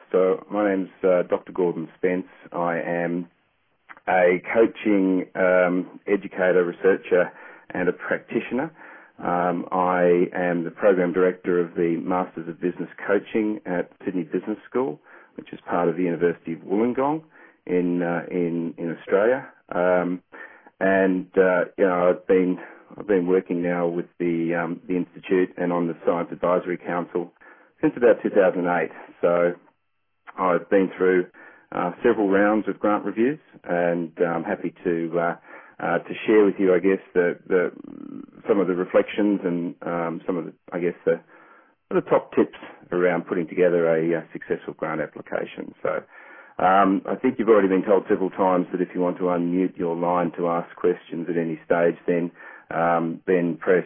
So my name's Dr. Gordon Spence. I am a coaching educator, researcher and a practitioner. I am the Program Director of the Masters of Business Coaching at Sydney Business School, which is part of the University of Wollongong in Australia. I've been working now with the Institute and on the Science Advisory Council since about 2008. So I've been through several rounds of grant reviews, and I'm happy to share with you, I guess, some of the reflections and some of the top tips around putting together a successful grant application. So I think you've already been told several times that if you want to unmute your line to ask questions at any stage, then press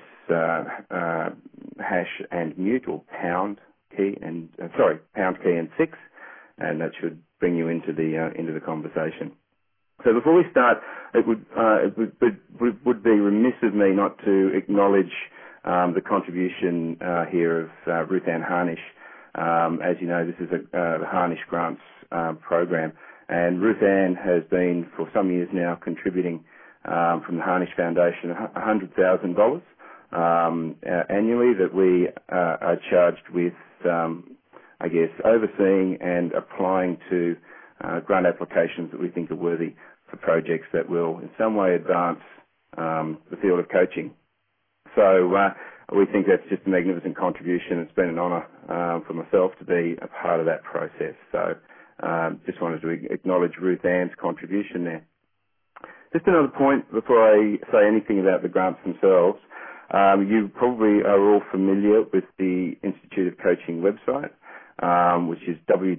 hash and mute, or pound key and 6, and that should bring you into the conversation. So before we start, it would be remiss of me not to acknowledge the contribution here of Ruth Ann Harnish. As you know, this is the Harnish Grants program, and Ruth Ann has been for some years now contributing from the Harnish Foundation $100,000 annually that we are charged with, overseeing and applying to grant applications that we think are worthy for projects that will in some way advance the field of coaching. So we think that's just a magnificent contribution. It's been an honour for myself to be a part of that process. So just wanted to acknowledge Ruth Ann's contribution there. Just another point before I say anything about the grants themselves. You probably are all familiar with the Institute of Coaching website, which is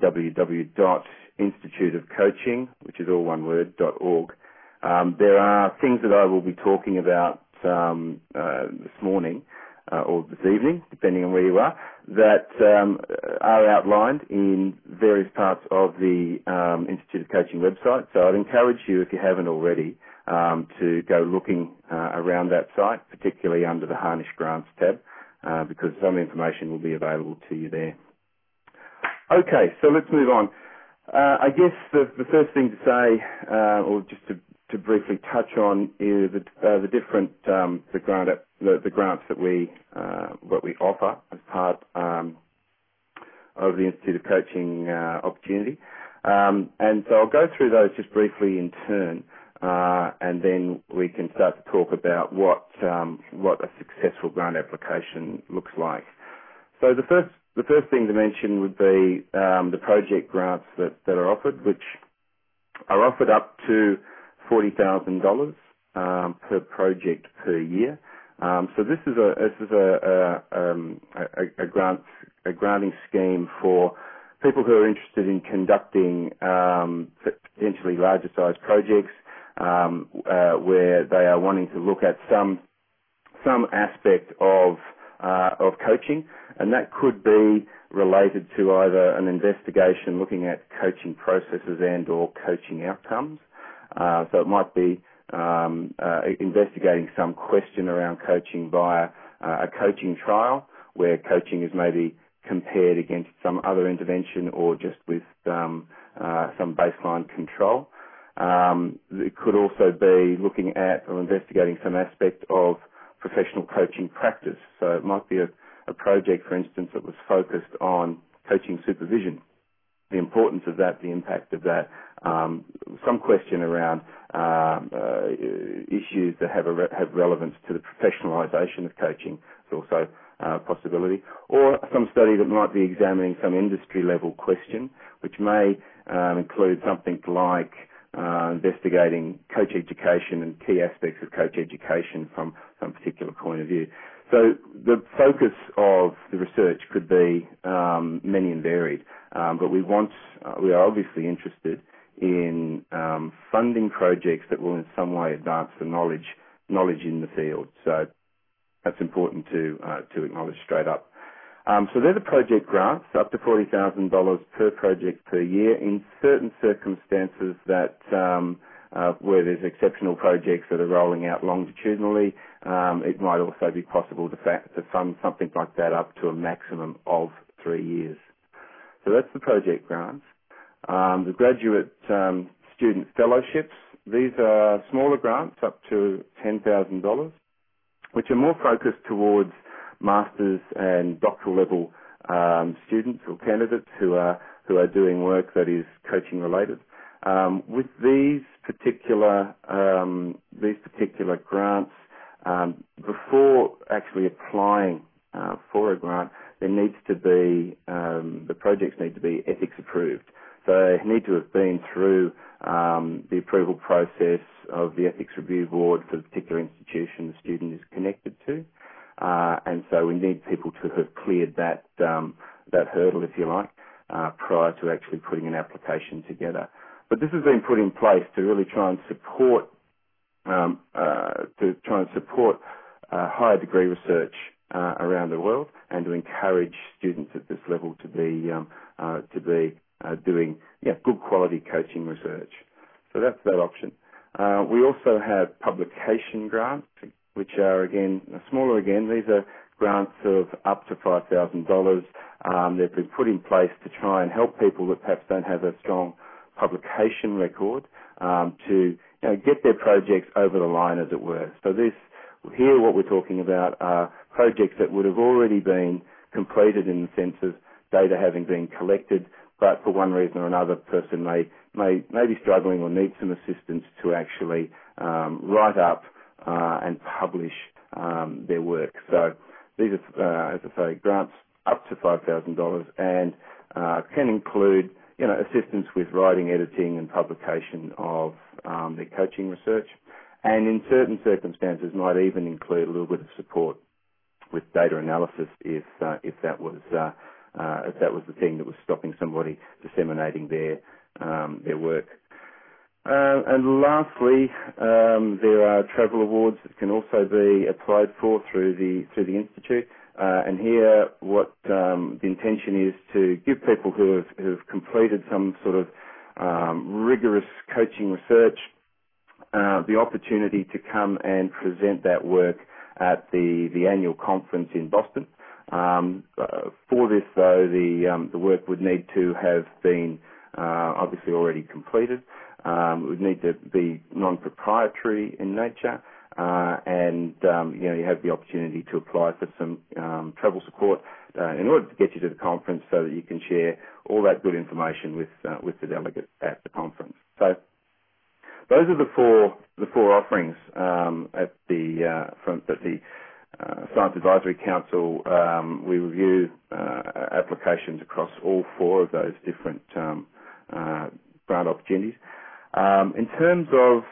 www.instituteofcoaching, which is all one word, .org. There are things that I will be talking about this morning or this evening, depending on where you are, that are outlined in various parts of the Institute of Coaching website. So I'd encourage you, if you haven't already, to go looking around that site, particularly under the Harnish Grants tab, because some information will be available to you there. Okay, so let's move on. I guess the first thing to say, or just to briefly touch on, is the different the grants that we offer as part of the Institute of Coaching opportunity, and so I'll go through those just briefly in turn, and then we can start to talk about what a successful grant application looks like. So the first thing to mention would be the project grants that are offered, which are offered up to $40,000 per project per year. So this is a granting scheme for people who are interested in conducting potentially larger size projects where they are wanting to look at some aspect of coaching, and that could be related to either an investigation looking at coaching processes and or coaching outcomes. So it might be investigating some question around coaching via a coaching trial, where coaching is maybe compared against some other intervention or just with some baseline control. It could also be looking at or investigating some aspect of professional coaching practice. So it might be a project, for instance, that was focused on coaching supervision, the importance of that, the impact of that, some question around issues that have relevance to the professionalisation of coaching is also a possibility, or some study that might be examining some industry-level question, which may include something like investigating coach education and key aspects of coach education from some particular point of view. So the focus of the research could be many and varied, but we are obviously interested in funding projects that will in some way advance the knowledge in the field. So that's important to acknowledge straight up. So they're the project grants, up to $40,000 per project per year in certain circumstances that where there's exceptional projects that are rolling out longitudinally. It might also be possible to fund something like that up to a maximum of 3 years. So that's the project grants. The graduate student fellowships, these are smaller grants up to $10,000, which are more focused towards master's and doctoral level students or candidates who are doing work that is coaching related. With these particular grants, before actually applying for a grant, there needs to be the projects need to be ethics approved. So they need to have been through the approval process of the ethics review board for the particular institution the student is connected to, and so we need people to have cleared that hurdle, if you like, prior to actually putting an application together. But this has been put in place to really try and support higher degree research around the world, and to encourage students at this level to be doing good quality coaching research. So that's that option. We also have publication grants, which are smaller. These are grants of up to $5,000. They've been put in place to try and help people that perhaps don't have a strong publication record to get their projects over the line, as it were. So here what we're talking about are projects that would have already been completed in the sense of data having been collected, but for one reason or another, person may be struggling or need some assistance to actually write up and publish their work. So these are, as I say, grants up to $5,000 and can include assistance with writing, editing and publication of their coaching research, and in certain circumstances might even include a little bit of support with data analysis if that was the thing that was stopping somebody disseminating their work. And lastly, there are travel awards that can also be applied for through the institute. And here, what the intention is to give people who have completed some sort of rigorous coaching research the opportunity to come and present that work at the annual conference in Boston. For this, though, the work would need to have been obviously already completed. It would need to be non-proprietary in nature, and you have the opportunity to apply for some travel support in order to get you to the conference, so that you can share all that good information with the delegates at the conference. So those are the four offerings at the Science Advisory Council. We review applications across all four of those different grant opportunities. In terms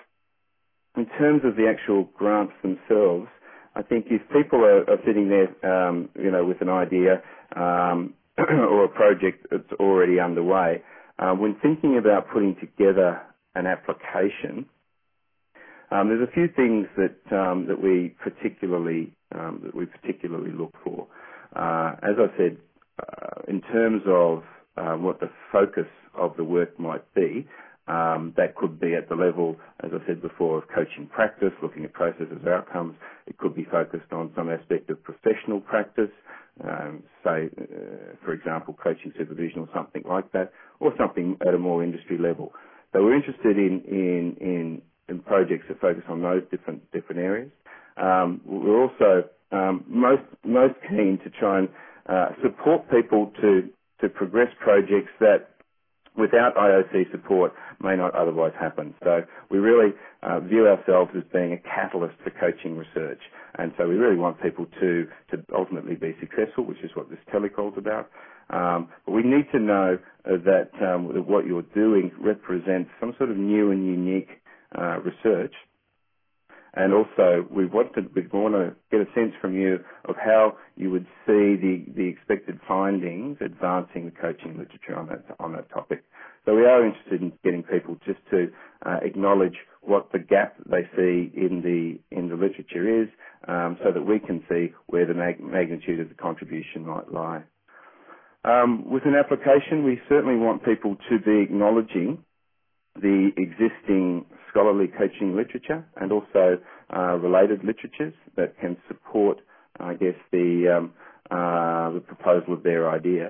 of the actual grants themselves, I think if people are sitting there, with an idea or a project that's already underway, when thinking about putting together an application, there's a few things that we particularly look for. As I said, in terms of what the focus of the work might be, that could be at the level, as I said before, of coaching practice, looking at processes, outcomes. It could be focused on some aspect of professional practice, say, for example, coaching supervision or something like that, or something at a more industry level. So we're interested in projects that focus on those different areas. We're also most keen to try and support people to progress projects that, without IOC support, may not otherwise happen. So we really view ourselves as being a catalyst for coaching research, and so we really want people to ultimately be successful, which is what this telecall is about. But we need to know that what you're doing represents some sort of new and unique research. And also, we want to get a sense from you of how you would see the expected findings advancing the coaching literature on that topic. So we are interested in getting people just to acknowledge what the gap they see in the literature is, so that we can see where the magnitude of the contribution might lie. With an application, we certainly want people to be acknowledging the existing scholarly coaching literature and also related literatures that can support, I guess, the proposal of their idea.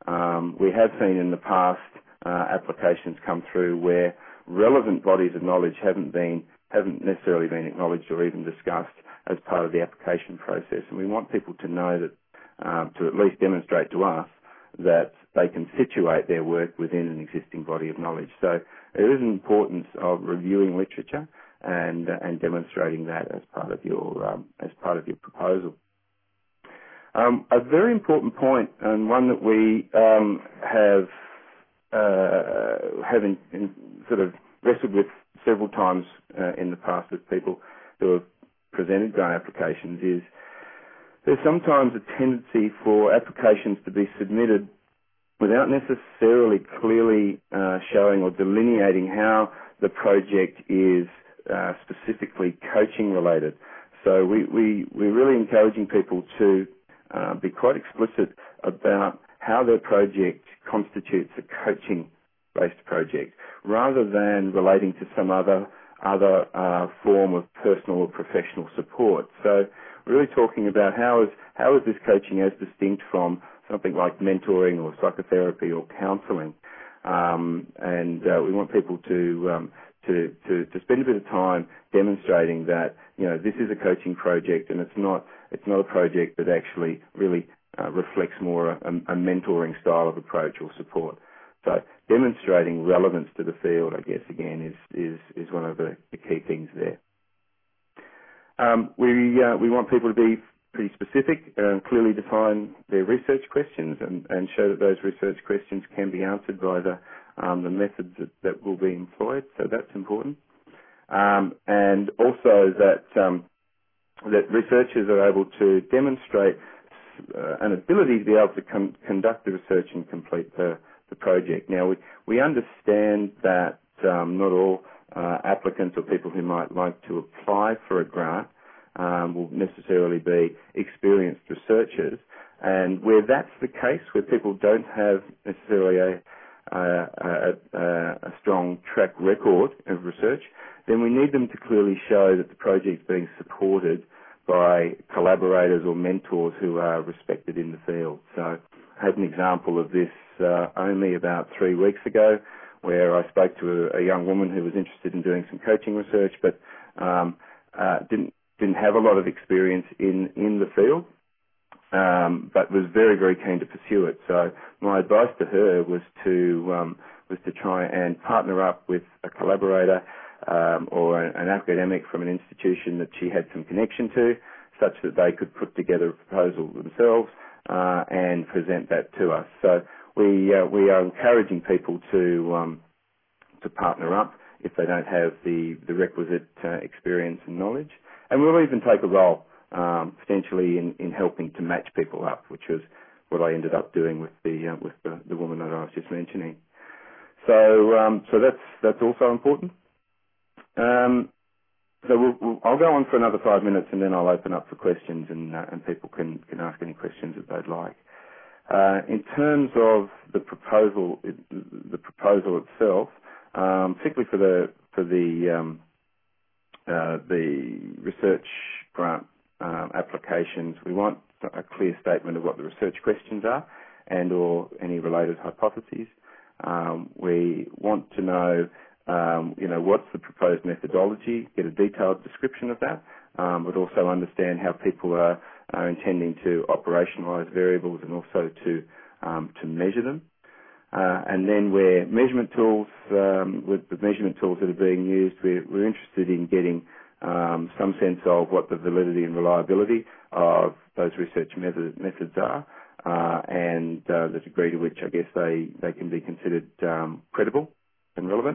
We have seen in the past applications come through where relevant bodies of knowledge haven't necessarily been acknowledged or even discussed as part of the application process. And we want people to know that, to at least demonstrate to us that they can situate their work within an existing body of knowledge. So there is an importance of reviewing literature and demonstrating that as part of your proposal. A very important point, and one that we have sort of wrestled with several times in the past with people who have presented grant applications, is there's sometimes a tendency for applications to be submitted without necessarily clearly showing or delineating how the project is specifically coaching related. So we're really encouraging people to be quite explicit about how their project constitutes a coaching-based project, rather than relating to some other form of personal or professional support. So we're really talking about how is this coaching as distinct from something like mentoring or psychotherapy or counselling, and we want people to spend a bit of time demonstrating that this is a coaching project, and it's not a project that actually really reflects more a mentoring style of approach or support. So demonstrating relevance to the field, I guess, again, is one of the key things there. We want people to be pretty specific and clearly define their research questions and show that those research questions can be answered by the methods that will be employed. So that's important. And also that researchers are able to demonstrate an ability to be able to conduct the research and complete the project. Now, we understand that not all applicants or people who might like to apply for a grant will necessarily be experienced researchers, and where that's the case, where people don't have necessarily a strong track record of research, then we need them to clearly show that the project's being supported by collaborators or mentors who are respected in the field. So I had an example of this only about 3 weeks ago, where I spoke to a young woman who was interested in doing some coaching research, but didn't have a lot of experience in the field, but was very, very keen to pursue it. So my advice to her was to try and partner up with a collaborator or an academic from an institution that she had some connection to, such that they could put together a proposal themselves and present that to us. So we are encouraging people to partner up if they don't have the requisite experience and knowledge. And we'll even take a role potentially in helping to match people up, which was what I ended up doing with the woman that I was just mentioning. So that's also important. So I'll go on for another 5 minutes, and then I'll open up for questions, and people can ask any questions that they'd like. In terms of the proposal itself, particularly for the research grant applications, we want a clear statement of what the research questions are and/or any related hypotheses. We want to know, what's the proposed methodology, get a detailed description of that, but also understand how people are intending to operationalise variables and also to measure them. And then where measurement tools, with the measurement tools that are being used, we're interested in getting some sense of what the validity and reliability of those research methods are, and the degree to which, I guess, they can be considered credible and relevant.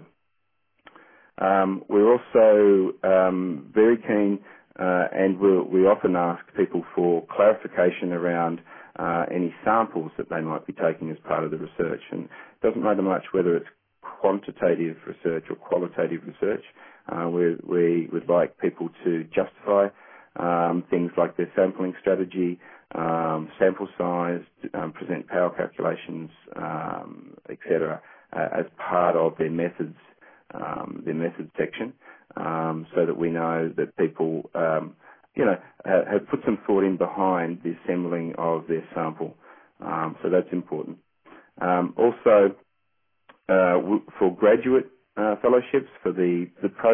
We're also very keen, and we often ask people for clarification around any samples that they might be taking as part of the research. And it doesn't matter much whether it's quantitative research or qualitative research. We would like people to justify things like their sampling strategy, sample size, present power calculations, etc., as part of their methods section, so that we know that people have put some thought in behind the assembling of their sample. So that's important. Also, for graduate fellowships, for the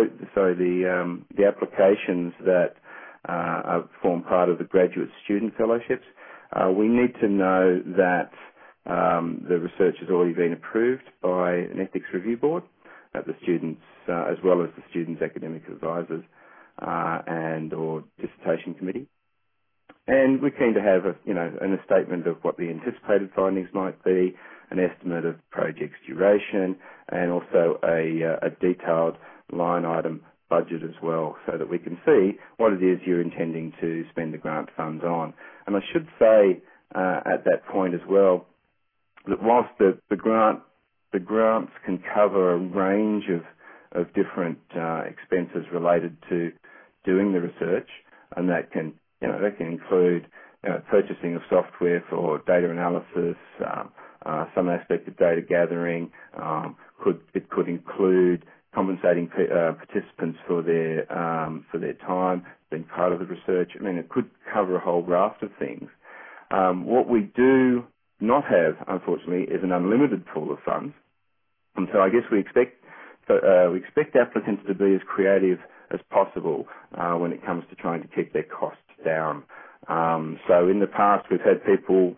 applications that form part of the graduate student fellowships, we need to know that the research has already been approved by an ethics review board at the students, as well as the students' academic advisors and or dissertation committee. And we're keen to have a statement of what the anticipated findings might be, an estimate of project's duration, and also a detailed line item budget as well, so that we can see what it is you're intending to spend the grant funds on. And I should say at that point as well that whilst the grants can cover a range of different expenses related to doing the research, and that can include purchasing of software for data analysis, some aspect of data gathering. It could include compensating participants for their time, being part of the research. I mean, it could cover a whole raft of things. What we do not have, unfortunately, is an unlimited pool of funds, and so I guess we expect applicants to be as creative as possible when it comes to trying to keep their costs down. So in the past, we've had people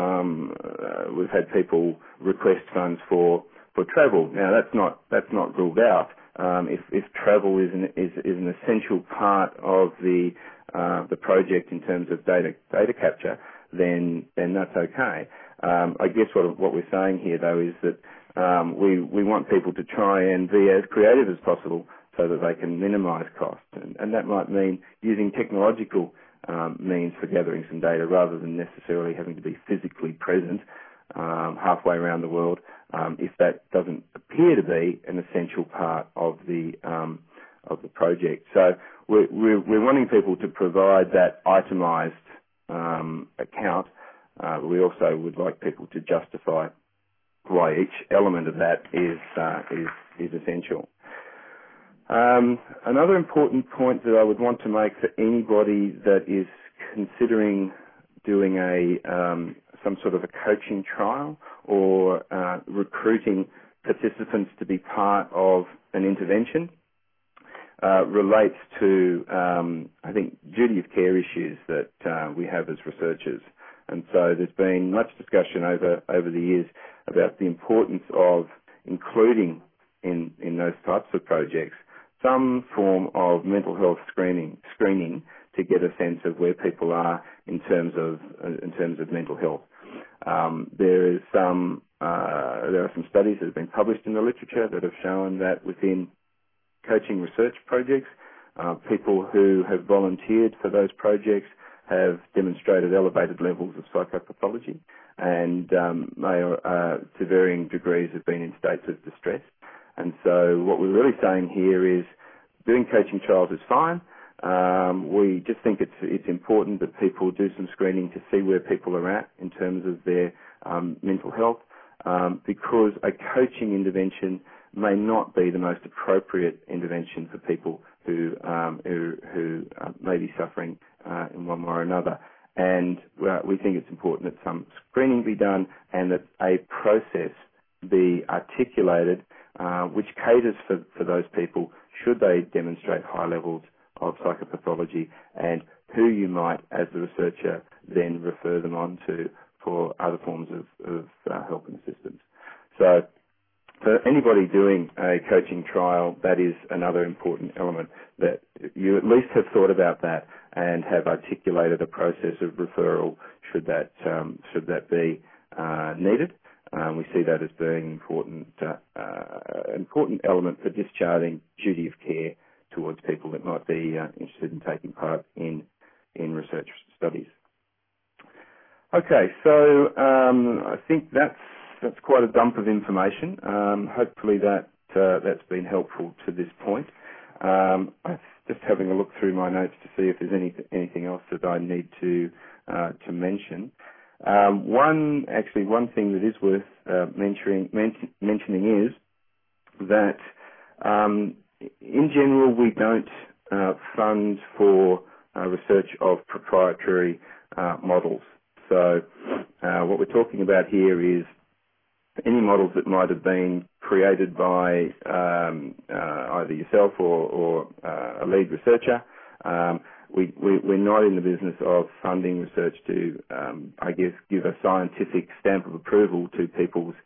request funds for travel. Now that's not ruled out. If travel is an essential part of the project in terms of data capture, then that's okay. I guess what we're saying here though is that we want people to try and be as creative as possible so that they can minimise costs, and that might mean using technological means for gathering some data rather than necessarily having to be physically present halfway around the world, if that doesn't appear to be an essential part of the project. So we're wanting people to provide that itemised account. We also would like people to justify why each element of that is essential. Another important point that I would want to make for anybody that is considering doing some sort of a coaching trial or recruiting participants to be part of an intervention relates to, I think, duty of care issues that we have as researchers. And so there's been much discussion over the years about the importance of including in those types of projects some form of mental health screening to get a sense of where people are in terms of mental health. There are some studies that have been published in the literature that have shown that within coaching research projects, people who have volunteered for those projects have demonstrated elevated levels of psychopathology, and to varying degrees have been in states of distress. And so what we're really saying here is doing coaching trials is fine. We just think it's important that people do some screening to see where people are at in terms of their mental health, because a coaching intervention may not be the most appropriate intervention for people who may be suffering in one way or another. And we think it's important that some screening be done and that a process be articulated which caters for those people should they demonstrate high levels of psychopathology, and who you might, as the researcher, then refer them on to for other forms of help and assistance. So for anybody doing a coaching trial, that is another important element, that you at least have thought about that and have articulated a process of referral should that be needed. We see that as being important element for discharging duty of care towards people that might be interested in taking part in research studies. Okay, so I think that's quite a dump of information. Hopefully that's been helpful to this point. I'm just having a look through my notes to see if there's anything else that I need to mention. One thing that is worth mentioning is that in general we don't fund for research of proprietary models. So what we're talking about here is any models that might have been created by either yourself or a lead researcher. We're not in the business of funding research to, I guess, give a scientific stamp of approval to people's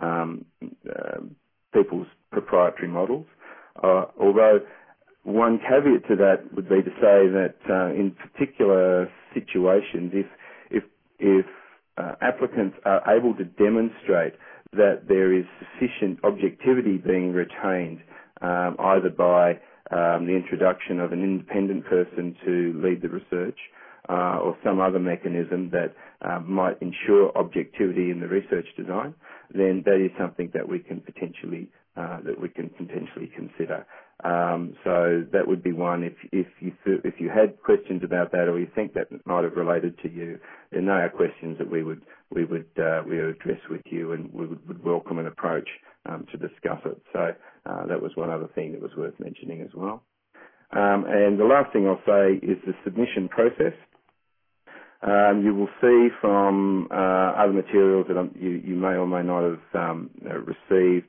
proprietary models. Although one caveat to that would be to say that in particular situations, if applicants are able to demonstrate that there is sufficient objectivity being retained, either by the introduction of an independent person to lead the research, or some other mechanism that might ensure objectivity in the research design, then that is something that we can potentially consider. So that would be one. If you had questions about that, or you think that might have related to you, then they are questions that we would address with you, and we would welcome an approach to discuss it. So that was one other thing that was worth mentioning as well. And the last thing I'll say is the submission process. You will see from other materials that you may or may not have received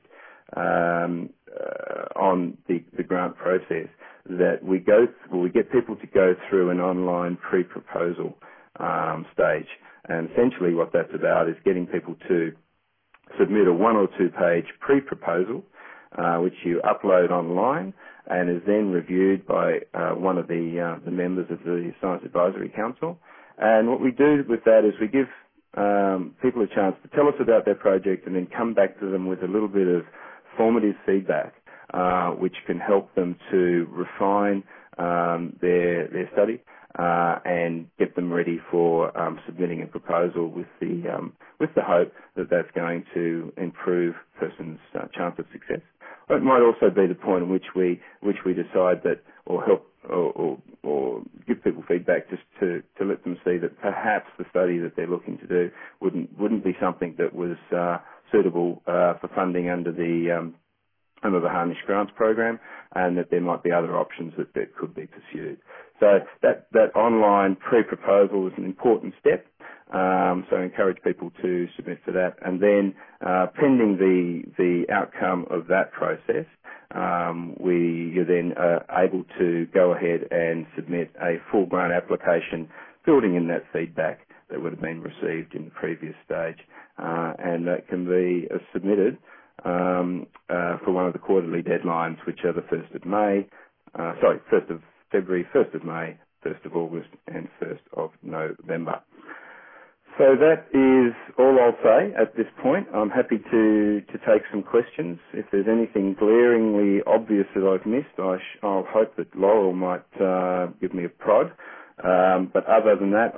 on the grant process, that we get people to go through an online pre-proposal stage. And essentially what that's about is getting people to submit a 1 or 2 page pre-proposal, which you upload online and is then reviewed by one of the members of the Science Advisory Council. And what we do with that is we give people a chance to tell us about their project and then come back to them with a little bit of formative feedback, which can help them to refine their study and get them ready for submitting a proposal with the hope that that's going to improve a person's chance of success. It might also be the point in which we decide that, or help or give people feedback just to let them see that perhaps the study that they're looking to do wouldn't be something that was suitable for funding under the Harnish Grants program, and that there might be other options that could be pursued. So that online pre-proposal is an important step. So I encourage people to submit for that, and then pending the outcome of that process, you're then able to go ahead and submit a full grant application, building in that feedback that would have been received in the previous stage, and that can be submitted for one of the quarterly deadlines, which are the 1st of May, 1st of February, 1st of May, 1st of August, and 1st of November. So that is all I'll say at this point. I'm happy to take some questions. If there's anything glaringly obvious that I've missed, I'll hope that Laurel might give me a prod. But other than that,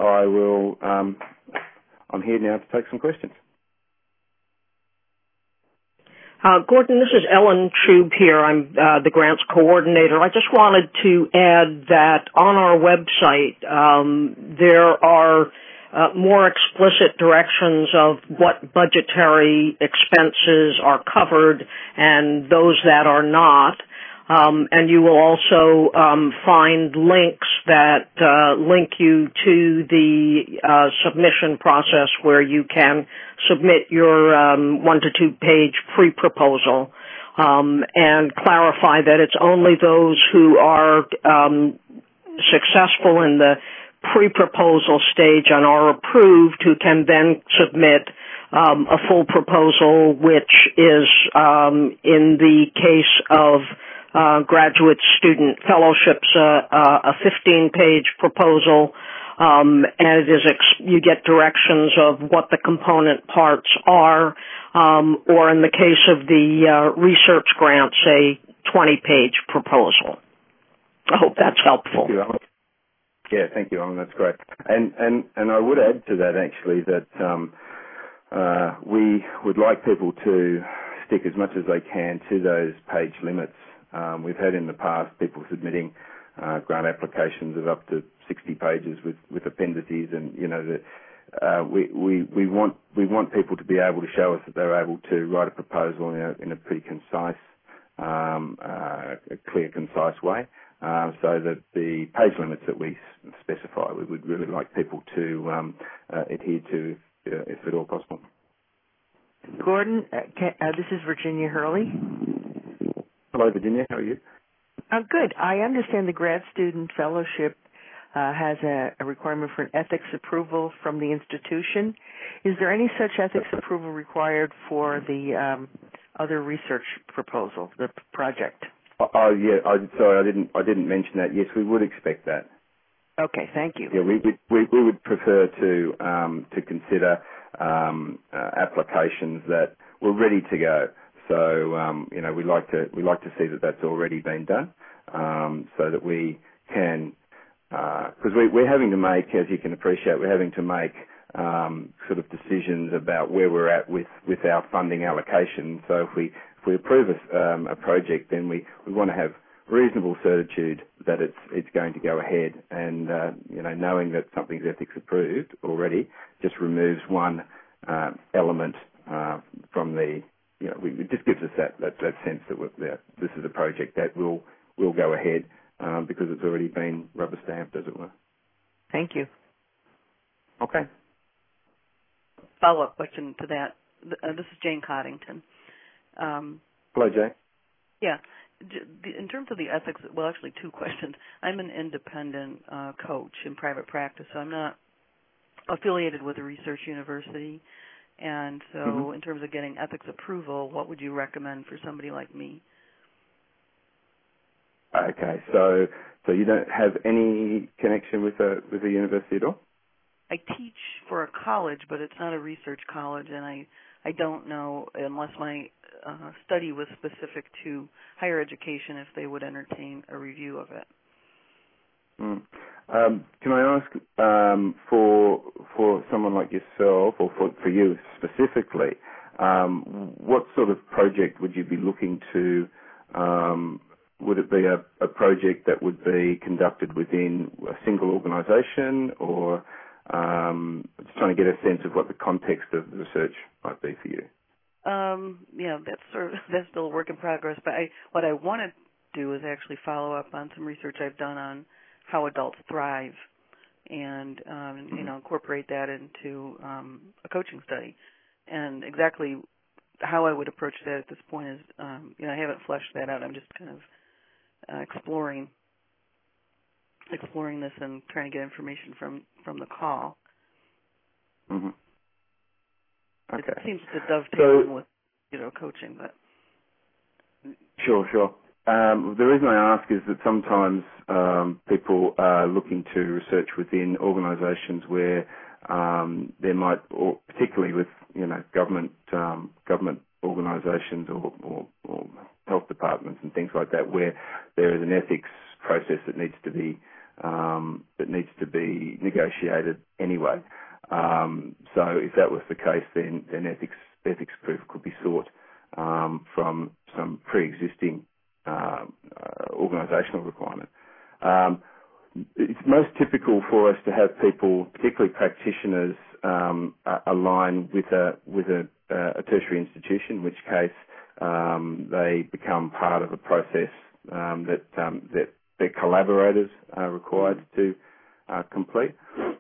I'm here now to take some questions. Gordon, this is Ellen Trube here. I'm the grants coordinator. I just wanted to add that on our website there are more explicit directions of what budgetary expenses are covered and those that are not. And you will also find links that link you to the submission process where you can submit your 1 to 2 page pre-proposal, and clarify that it's only those who are successful in the pre-proposal stage and are approved who can then submit a full proposal, which is in the case of graduate student fellowships, a 15-page proposal, and it is you get directions of what the component parts are, or in the case of the research grants, a 20-page proposal. I hope that's helpful. Thank you, Alan. Yeah, thank you, Alan. That's great. And I would add to that actually that we would like people to stick as much as they can to those page limits. We've had in the past people submitting grant applications of up to 60 pages with appendices, and we want people to be able to show us that they're able to write a proposal in a pretty concise, a clear, concise way. So that the page limits that we specify, we would really like people to adhere to, if at all possible. Gordon, this is Virginia Hurley. Hello, Virginia. How are you? Good. I understand the grad student fellowship has a requirement for an ethics approval from the institution. Is there any such ethics approval required for the other research proposal, the project? Oh, yeah. Sorry, I didn't mention that. Yes, we would expect that. Okay, thank you. Yeah, we would prefer to consider applications that were ready to go. So we like to see that that's already been done, so that we can, because we're having to make, as you can appreciate, we're having to make sort of decisions about where we're at with our funding allocation. So if we approve a project, then we want to have reasonable certitude that it's going to go ahead, and knowing that something's ethics approved already just removes one element from the. It just gives us that sense that this is a project that will go ahead because it's already been rubber stamped, as it were. Thank you. Okay. Follow-up question to that. This is Jane Coddington. Hello, Jane. Yeah. In terms of the ethics, well, actually two questions. I'm an independent coach in private practice, so I'm not affiliated with a research university. And so in terms of getting ethics approval, what would you recommend for somebody like me? Okay, so you don't have any connection with a university at all? I teach for a college, but it's not a research college, and I don't know, unless my study was specific to higher education, if they would entertain a review of it. Can I ask for someone like yourself, or for you specifically, what sort of project would you be looking to? Would it be a project that would be conducted within a single organisation, or just trying to get a sense of what the context of the research might be for you? Yeah, that's still a work in progress. But what I want to do is actually follow up on some research I've done on how adults thrive, and incorporate that into a coaching study. And exactly how I would approach that at this point is, I haven't fleshed that out. I'm just kind of exploring this and trying to get information from the call. Mm-hmm. Okay. It seems to dovetail with coaching, but sure. The reason I ask is that sometimes people are looking to research within organisations where there might, or particularly with government organisations or health departments and things like that, where there is an ethics process that needs to be negotiated anyway. So if that was the case, then ethics proof could be sought from some pre-existing organisational requirement. It's most typical for us to have people, particularly practitioners, align with a tertiary institution, in which case they become part of a process that their collaborators are required to complete.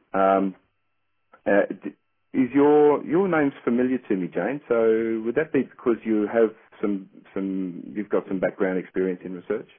Is your name's familiar to me, Jane? So would that be because you have you've got some background experience in research?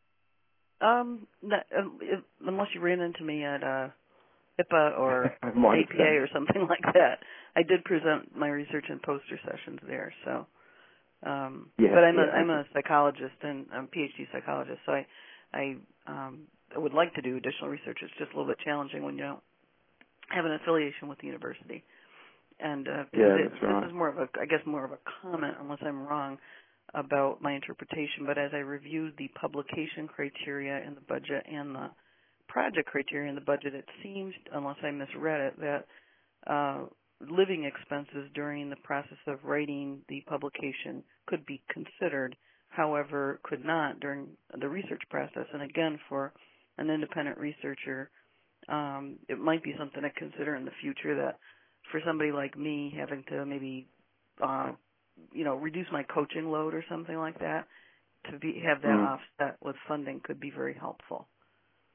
Unless you ran into me at HIPAA or APA or something like that. I did present my research in poster sessions there. So, but I'm a psychologist and I'm a PhD psychologist. So I would like to do additional research. It's just a little bit challenging when you don't have an affiliation with the university. And that's right. This is more of a comment, unless I'm wrong, about my interpretation. But as I reviewed the publication criteria in the budget and the project criteria in the budget, it seems, unless I misread it, that living expenses during the process of writing the publication could be considered, however, could not during the research process. And again, for an independent researcher, it might be something to consider in the future, that for somebody like me having to maybe, reduce my coaching load or something like that, to have that offset with funding could be very helpful.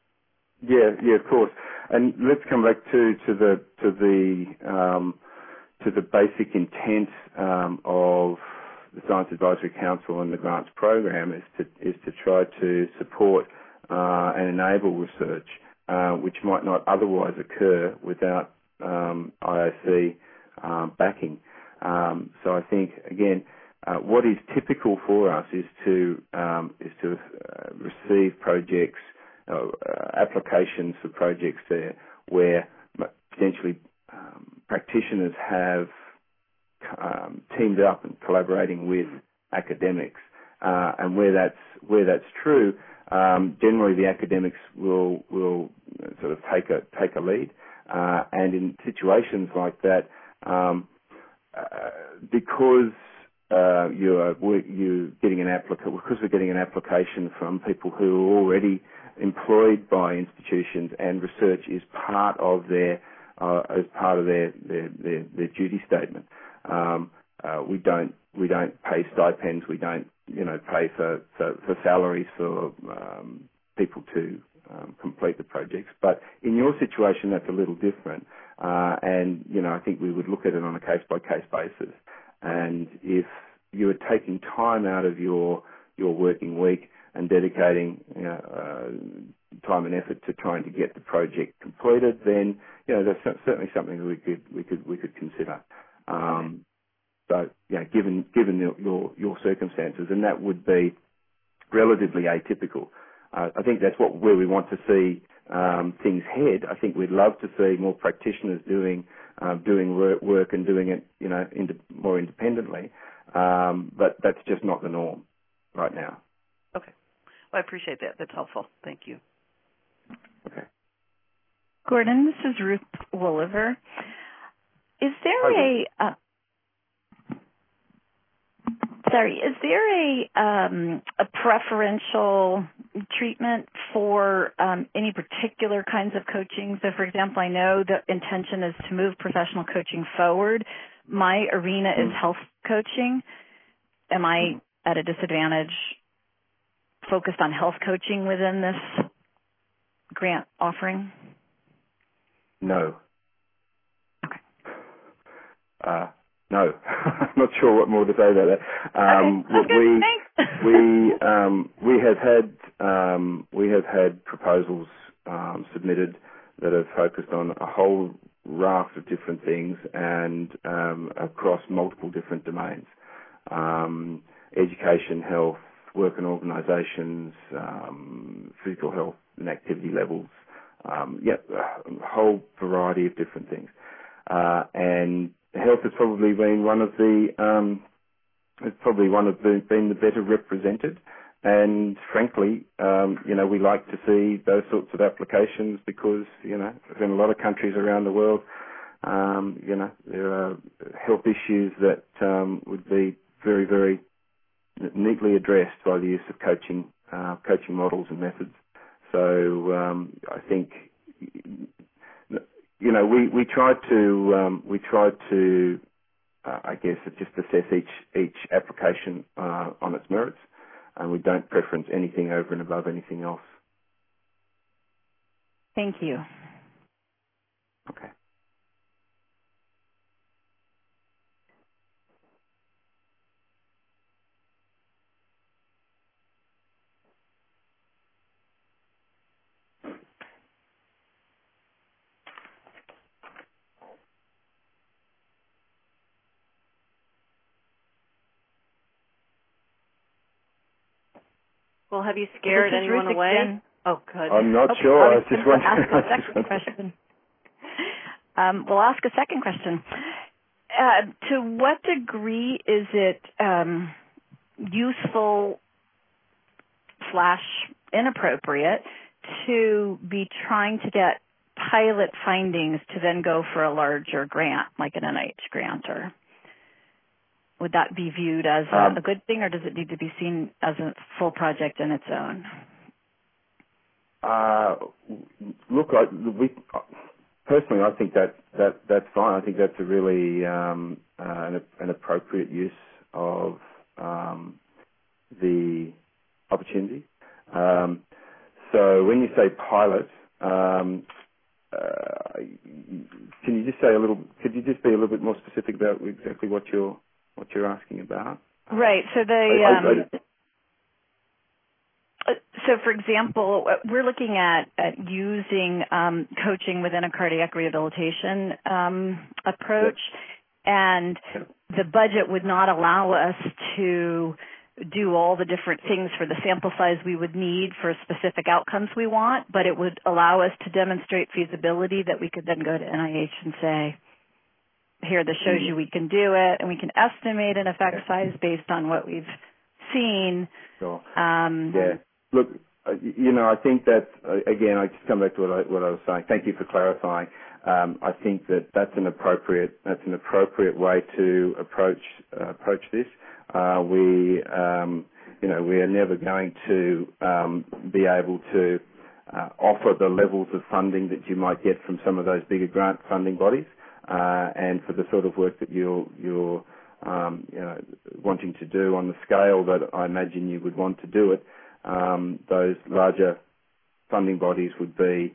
Yeah, of course. And let's come back to the to the basic intent of the Science Advisory Council and the grants program is to try to support and enable research which might not otherwise occur without IOC backing. So I think again, what is typical for us is to receive projects, applications for projects there where potentially practitioners have teamed up and collaborating with academics, and where that's true, generally the academics will sort of take a lead, and in situations like that, because you're getting because we're getting an application from people who are already employed by institutions, and research is part of their duty statement. We don't pay stipends. We don't pay for salaries for people to complete the projects. But in your situation, that's a little different. And I think we would look at it on a case by case basis. And if you are taking time out of your working week and dedicating time and effort to trying to get the project completed, then that's certainly something that we could consider. So given your circumstances, and that would be relatively atypical. I think that's where we want to see things head. I think we'd love to see more practitioners doing work and doing it more independently. But that's just not the norm right now. Okay. Well, I appreciate that. That's helpful. Thank you. Okay. Gordon, this is Ruth Wolliver. Is there a preferential treatment for any particular kinds of coaching? So, for example, I know the intention is to move professional coaching forward. My arena is health coaching. Am I at a disadvantage focused on health coaching within this grant offering? No. Okay. No, I'm not sure what more to say about that. Okay. Thanks. We have had proposals submitted that have focused on a whole raft of different things and across multiple different domains: education, health, work and organisations, physical health and activity levels. A whole variety of different things, and health has probably been been the better represented, and frankly, we like to see those sorts of applications because in a lot of countries around the world, there are health issues that would be very, very neatly addressed by the use of coaching models and methods. So I think we tried to I guess just assess each application on its merits, and we don't preference anything over and above anything else. Thank you. Okay. Well, have you scared anyone away? Again. Oh, good. I'm not sure. I was just wondering. Ask a second question. We'll ask a second question. To what degree is it useful / inappropriate to be trying to get pilot findings to then go for a larger grant, like an NIH grant? Or would that be viewed as a good thing, or does it need to be seen as a full project in its own? Look, personally, I think that's fine. I think that's a really an appropriate use of the opportunity. So when you say pilot, can you just say a little? Could you just be a little bit more specific about exactly what you're asking about? Right. So so, for example, we're looking at using coaching within a cardiac rehabilitation approach, and the budget would not allow us to do all the different things for the sample size we would need for specific outcomes we want, but it would allow us to demonstrate feasibility that we could then go to NIH and say, here, this shows you we can do it, and we can estimate an effect size based on what we've seen. Sure. Look, I think that, again, I just come back to what I was saying. Thank you for clarifying. I think that's an appropriate way to approach this. We are never going to be able to offer the levels of funding that you might get from some of those bigger grant funding bodies, and for the sort of work that you're wanting to do on the scale that I imagine you would want to do it. Those larger funding bodies would be,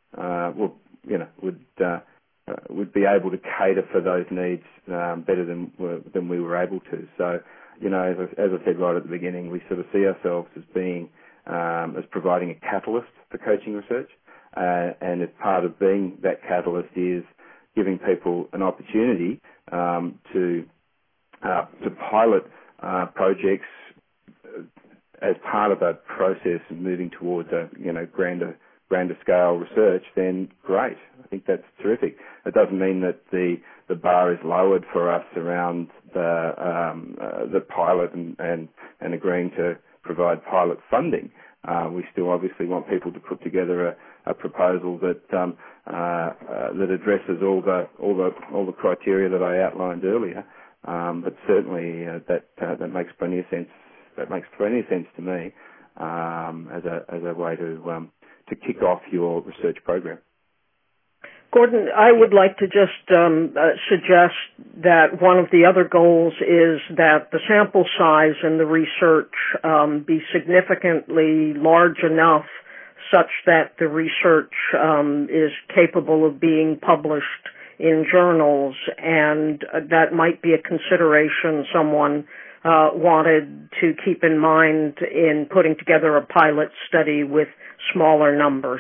would be able to cater for those needs better than we were able to. So, as I said right at the beginning, we sort of see ourselves as being as providing a catalyst for coaching research, and as part of being that catalyst is giving people an opportunity to pilot projects as part of that process and moving towards a grander scale research. Then great, I think that's terrific. It doesn't mean that the bar is lowered for us around the pilot and agreeing to provide pilot funding. We still obviously want people to put together a proposal that addresses all the criteria that I outlined earlier. But certainly that makes plenty of sense. That makes plenty of sense to me as a way to kick off your research program. Gordon, I would like to just suggest that one of the other goals is that the sample size in the research be significantly large enough such that the research is capable of being published in journals, and that might be a consideration someone wanted to keep in mind in putting together a pilot study with smaller numbers.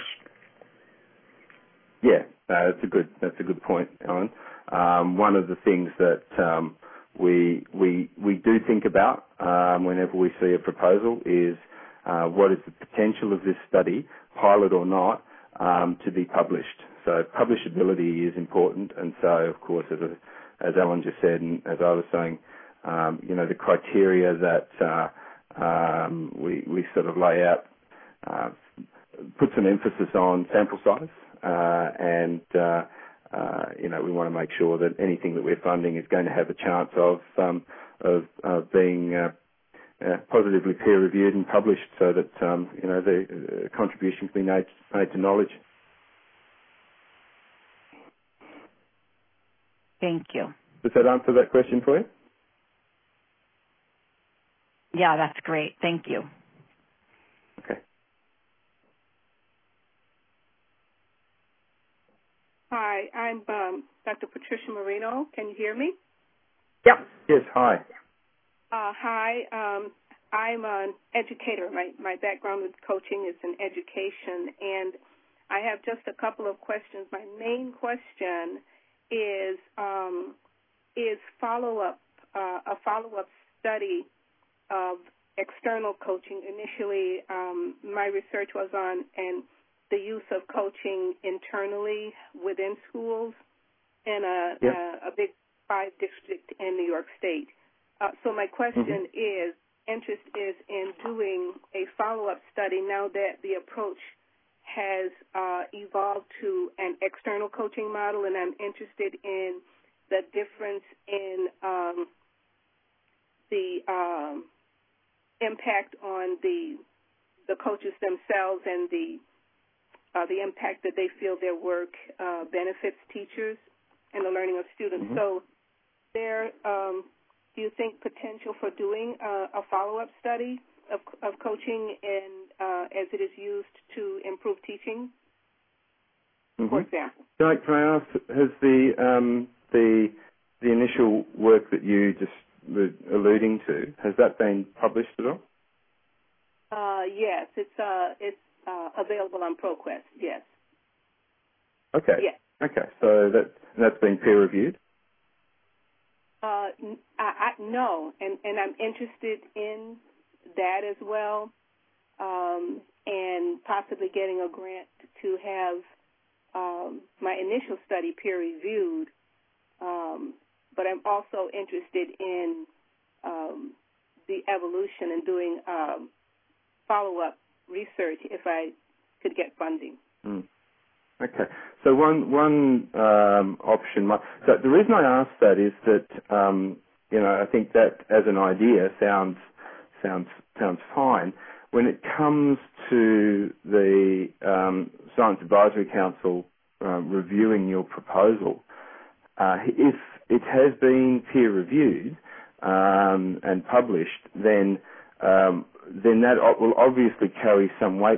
Yeah, that's a good point, Ellen. One of the things that we do think about whenever we see a proposal is what is the potential of this study, pilot or not, to be published. So publishability is important, and so of course, as Ellen just said, and as I was saying, the criteria that we sort of lay out put some emphasis on sample size, and we want to make sure that anything that we're funding is going to have a chance of being positively peer reviewed and published, so that the contributions be made to knowledge. Thank you. Does that answer that question for you? Yeah, that's great. Thank you. Okay. Hi, I'm Dr. Patricia Marino. Can you hear me? Yep. Yes, hi. Hi, I'm an educator. My background with coaching is in education, and I have just a couple of questions. My main question is a follow-up study of external coaching. Initially, my research was on the use of coaching internally within schools in a big 5 district in New York State. So my question is, interest is in doing a follow-up study now that the approach has evolved to an external coaching model, and I'm interested in the difference in the impact on the coaches themselves and the impact that they feel their work benefits teachers and the learning of students. So do you think potential for doing a follow-up study of coaching as it is used to improve teaching? for example. Can I ask, has the initial work that you just were alluding to, has that been published at all? Yes, it's available on ProQuest. Yes. Okay. Yes. Okay. So that's been peer reviewed. No, and I'm interested in that as well, and possibly getting a grant to have my initial study peer reviewed. But I'm also interested in the evolution and doing follow-up research if I could get funding. Okay. So one option. So the reason I ask that is that I think that as an idea sounds fine. When it comes to the Science Advisory Council reviewing your proposal, if it has been peer reviewed and published, then that will obviously carry some weight.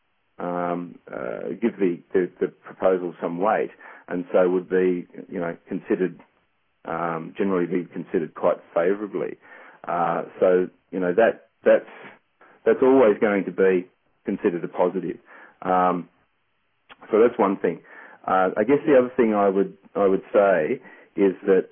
Give the proposal some weight, and so would be considered generally be considered quite favourably. So that's always going to be considered a positive. So that's one thing. I guess the other thing I would say is that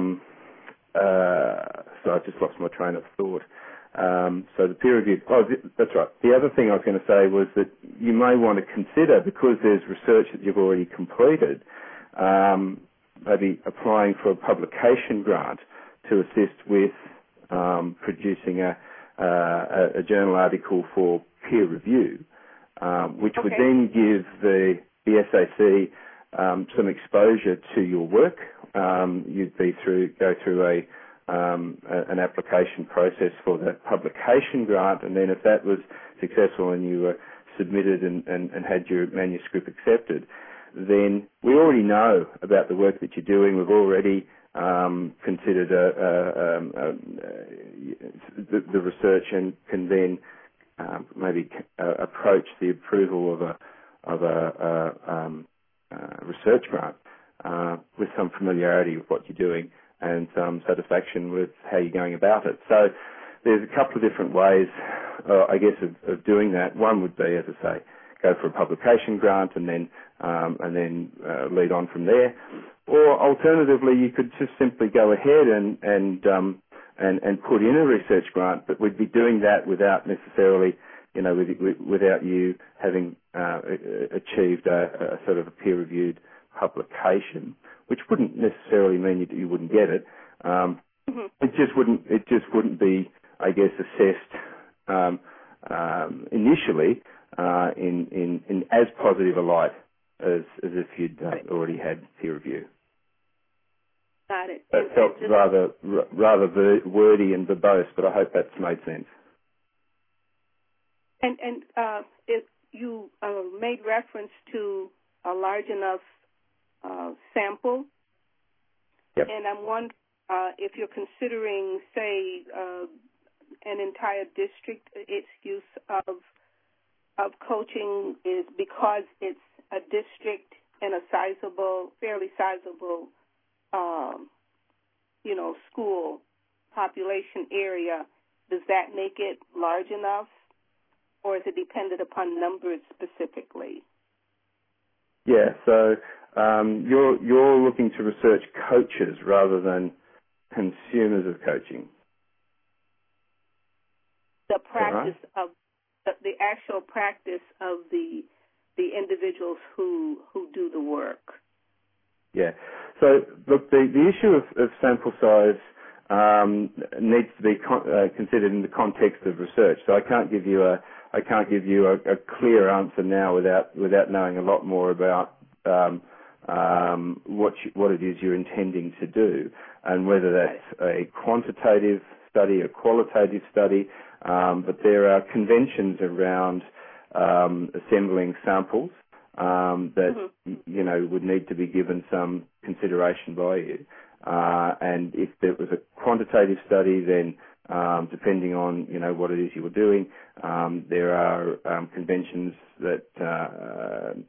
so I just lost my train of thought. So the peer review, that's right. The other thing I was going to say was that you may want to consider, because there's research that you've already completed, maybe applying for a publication grant to assist with producing a journal article for peer review, which would then give the SAC some exposure to your work. You'd go through an application process for the publication grant, and then if that was successful and you were submitted and had your manuscript accepted, then we already know about the work that you're doing. We've already considered the research and can then maybe approach the approval of a research grant with some familiarity with what you're doing and some satisfaction with how you're going about it. So there's a couple of different ways, I guess, of doing that. One would be, as I say, go for a publication grant and then lead on from there. Or alternatively, you could just simply go ahead and put in a research grant, but we'd be doing that without necessarily, without you having achieved a sort of a peer-reviewed publication, which wouldn't necessarily mean you wouldn't get it. It just wouldn't be, I guess, assessed initially in as positive a light as if you'd already had peer review. Got it. That felt rather wordy and verbose, but I hope that's made sense. And if you made reference to a large enough sample, yep. And I'm wondering if you're considering, say, an entire district, its use of coaching is because it's a district in a fairly sizable, school population area. Does that make it large enough, or is it dependent upon numbers specifically? Yeah, so you're looking to research coaches rather than consumers of coaching. The practice of the actual practice of the individuals who do the work. Yeah. So look, the issue of sample size needs to be considered in the context of research. So I can't give you a clear answer now without knowing a lot more about what it is you're intending to do, and whether that's a quantitative study, a qualitative study. But there are conventions around assembling samples that would need to be given some consideration by you. And if there was a quantitative study, then depending on what it is you were doing, there are conventions that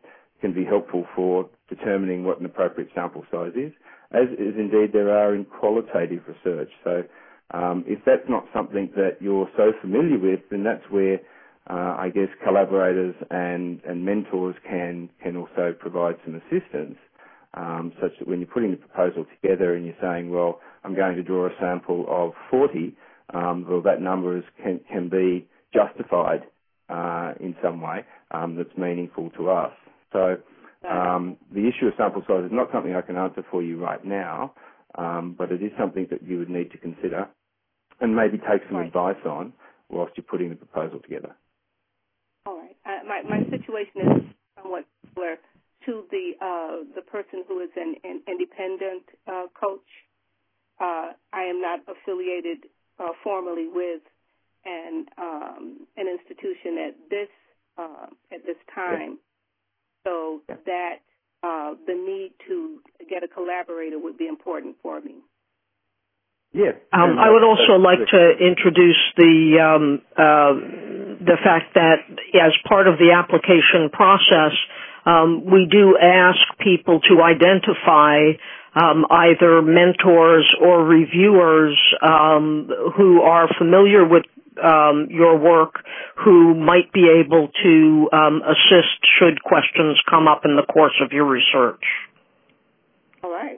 can be helpful for determining what an appropriate sample size is, as is indeed there are in qualitative research. So if that's not something that you're so familiar with, then that's where I guess collaborators and mentors can also provide some assistance, such that when you're putting the proposal together and you're saying, well, I'm going to draw a sample of 40, well, that number can be justified in some way that's meaningful to us. So the issue of sample size is not something I can answer for you right now, but it is something that you would need to consider and maybe take some advice on whilst you're putting the proposal together. All right. My situation is somewhat similar to the person who is an independent coach. I am not affiliated formally with an institution at this time, so that the need to get a collaborator would be important for me. Yeah. I would also like to introduce the fact that as part of the application process, we do ask people to identify either mentors or reviewers who are familiar with your work, who might be able to assist should questions come up in the course of your research. All right.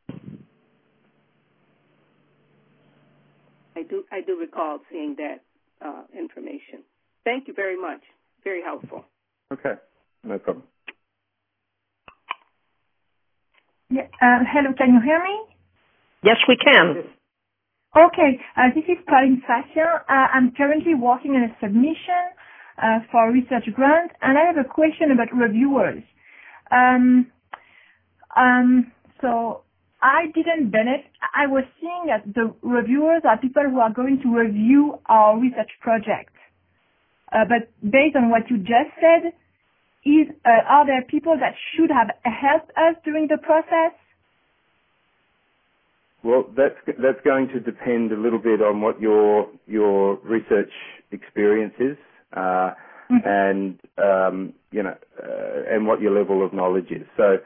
I do recall seeing that information. Thank you very much. Very helpful. Okay, no problem. Yeah, hello, can you hear me? Yes, we can. Okay, this is Pauline Fascia. I'm currently working on a submission for a research grant, and I have a question about reviewers. So I didn't benefit. I was seeing that the reviewers are people who are going to review our research project. But based on what you just said, are there people that should have helped us during the process? Well, that's going to depend a little bit on what your research experience is, and and what your level of knowledge is. So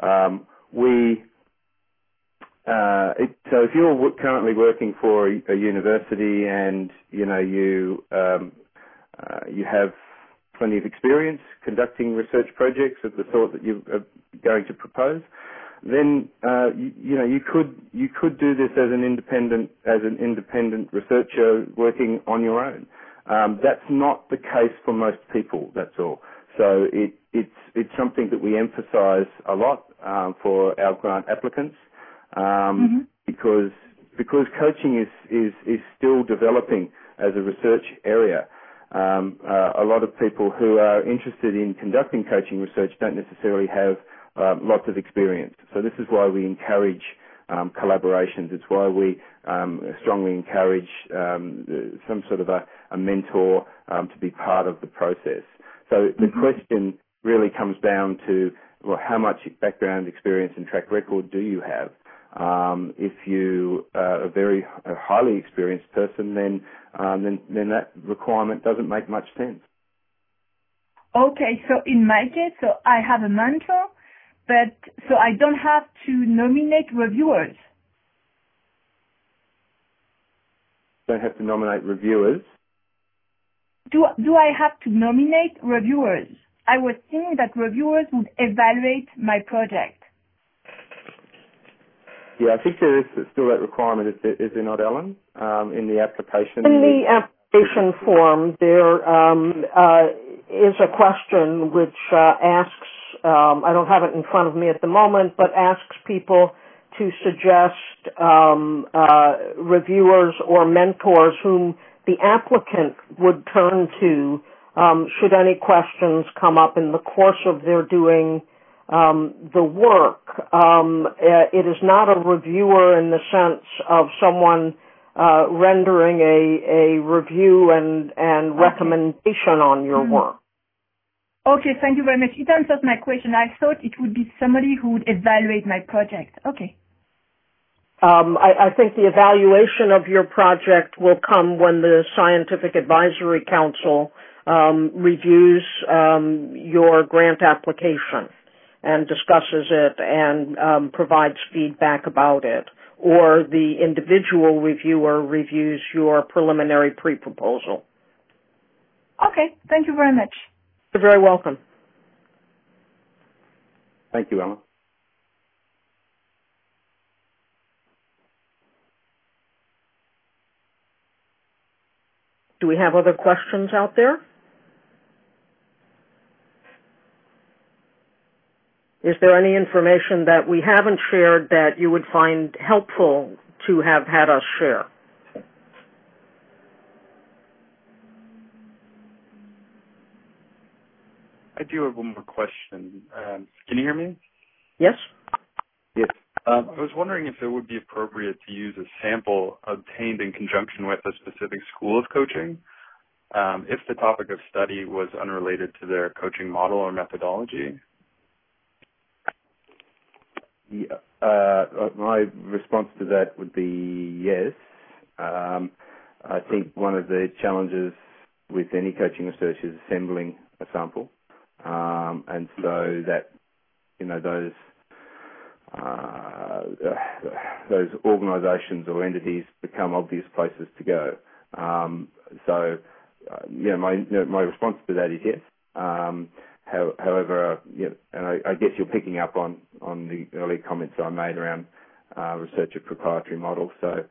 so if you're currently working for a university and you have plenty of experience conducting research projects of the sort that you are going to propose, then you could do this as an independent researcher working on your own. That's not the case for most people. That's all. So it's something that we emphasise a lot for our grant applicants, because coaching is still developing as a research area. A lot of people who are interested in conducting coaching research don't necessarily have lots of experience. So this is why we encourage collaborations. It's why we strongly encourage some sort of a mentor to be part of the process. So the question really comes down to, well, how much background experience and track record do you have? If you are a very highly experienced person, then that requirement doesn't make much sense. Okay, so in my case, so I have a mentor, but so I don't have to nominate reviewers. Don't have to nominate reviewers? Do I have to nominate reviewers? I was thinking that reviewers would evaluate my project. Yeah, I think there is still that requirement, is there not, Ellen, in the application? In the application form, there is a question which asks, I don't have it in front of me at the moment, but asks people to suggest reviewers or mentors whom the applicant would turn to should any questions come up in the course of their doing the work. It is not a reviewer in the sense of someone rendering a review and recommendation on your work. Okay, thank you very much. It answers my question. I thought it would be somebody who would evaluate my project. Okay. I think the evaluation of your project will come when the Scientific Advisory Council reviews your grant application. and discusses it and provides feedback about it, or the individual reviewer reviews your preliminary pre-proposal. Okay, thank you very much. You're very welcome. Thank you, Ellen. Do we have other questions out there? Is there any information that we haven't shared that you would find helpful to have had us share? I do have one more question. Can you hear me? Yes. Yes. I was wondering if it would be appropriate to use a sample obtained in conjunction with a specific school of coaching, if the topic of study was unrelated to their coaching model or methodology. Yeah, my response to that would be yes. I think one of the challenges with any coaching research is assembling a sample, and so that those organisations or entities become obvious places to go. My response to that is yes. However, and I guess you're picking up on the early comments I made around research of proprietary models. So,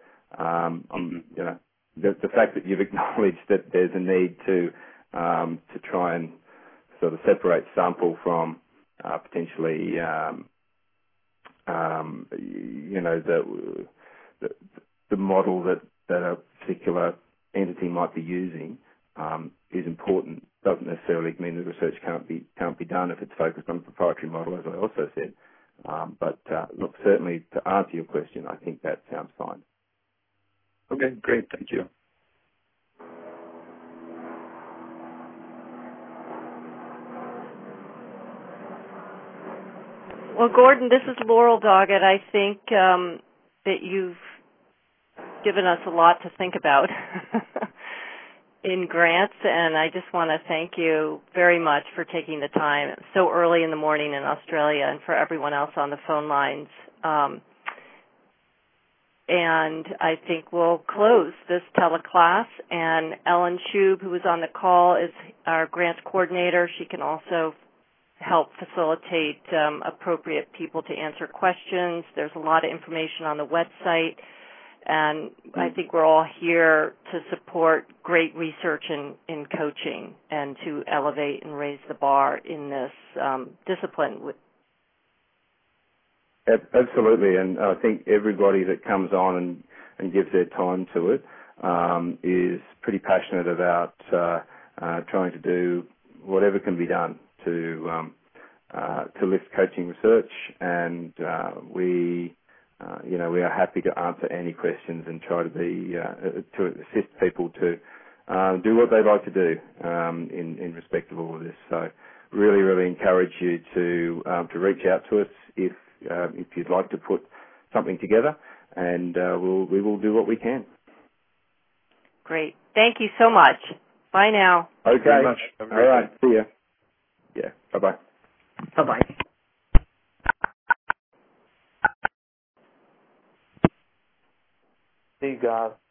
the fact that you've acknowledged that there's a need to try and sort of separate sample from potentially, the model that a particular entity might be using is important. Doesn't necessarily mean the research can't be done if it's focused on a proprietary model, as I also said. But look, certainly to answer your question, I think that sounds fine. Okay, great. Thank you. Well, Gordon, this is Laurel Doggett. I think that you've given us a lot to think about in grants, and I just want to thank you very much for taking the time so early in the morning in Australia, and for everyone else on the phone lines. And I think we'll close this teleclass, and Ellen Schub, who was on the call, is our grants coordinator. She can also help facilitate appropriate people to answer questions. There's a lot of information on the website. And I think we're all here to support great research in coaching and to elevate and raise the bar in this discipline. Absolutely, and I think everybody that comes on and gives their time to it is pretty passionate about trying to do whatever can be done to lift coaching research, and we are happy to answer any questions and try to be to assist people to do what they'd like to do in respect of all of this. So, really encourage you to reach out to us if you'd like to put something together, and we will do what we can. Great. Thank you so much. Bye now. Okay. Very much. All right. See ya. Yeah. Bye-bye. Bye-bye. See you guys.